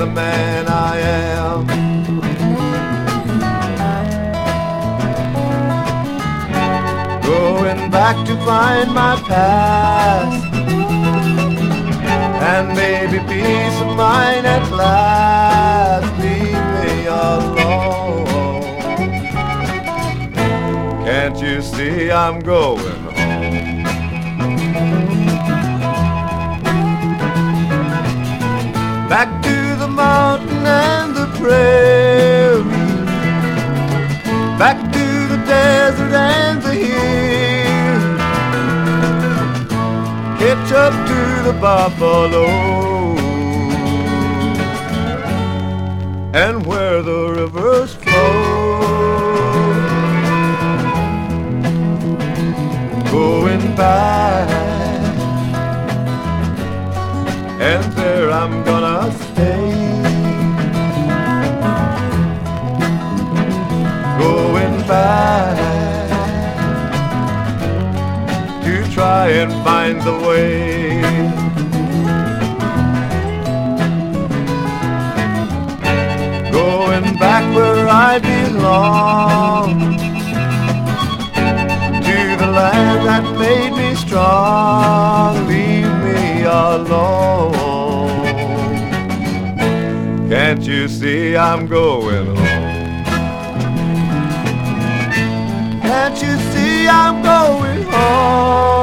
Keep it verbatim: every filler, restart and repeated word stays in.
the man I am. Going back to find my past, and maybe peace of mind at last. Leave me alone. Can't you see I'm going home? Back to the mountain and the prairie, back to the desert and the hills, catch up to the buffalo, and where the rivers flow. Going back, and there I'm gonna stay. Going back to try and find the way. Going back where I belong, to the land that made me strong. Leave me alone. Can't you see I'm going home? Can't you see I'm going home?